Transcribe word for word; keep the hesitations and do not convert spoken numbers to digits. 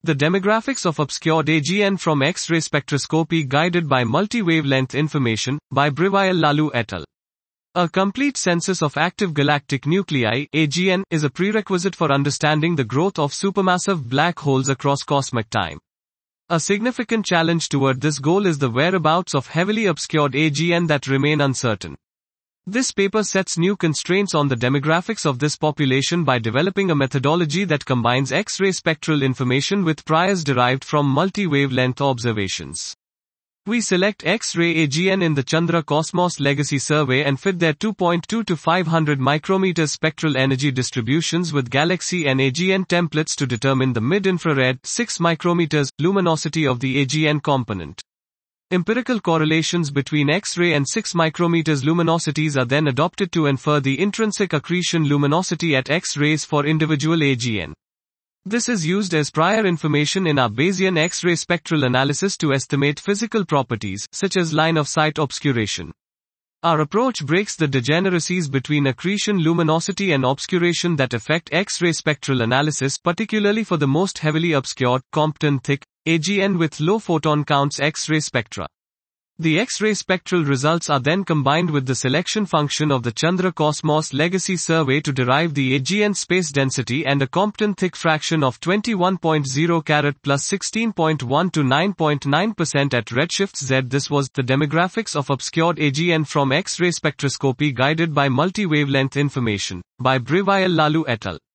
The demographics of obscured A G N from X-ray spectroscopy guided by multi-wavelength information, by Brivail Lalu et al. A complete census of active galactic nuclei, A G N, is a prerequisite for understanding the growth of supermassive black holes across cosmic time. A significant challenge toward this goal is the whereabouts of heavily obscured A G N that remain uncertain. This paper sets new constraints on the demographics of this population by developing a methodology that combines X-ray spectral information with priors derived from multi-wavelength observations. We select X-ray A G N in the Chandra Cosmos Legacy Survey and fit their two point two to five hundred micrometers spectral energy distributions with Galaxy N A G N templates to determine the mid-infrared six micrometers luminosity of the A G N component. Empirical correlations between X-ray and six micrometers luminosities are then adopted to infer the intrinsic accretion luminosity at X-rays for individual A G N. This is used as prior information in our Bayesian X-ray spectral analysis to estimate physical properties, such as line of sight obscuration. Our approach breaks the degeneracies between accretion luminosity and obscuration that affect X-ray spectral analysis, particularly for the most heavily obscured, Compton-thick, A G N with low photon counts X-ray spectra. The X-ray spectral results are then combined with the selection function of the Chandra Cosmos Legacy Survey to derive the A G N space density and a Compton-thick fraction of twenty-one point zero carat plus sixteen point one to nine point nine percent at redshift Z. This was the demographics of obscured A G N from X-ray spectroscopy guided by multi-wavelength information, by Brivail Lalu et al.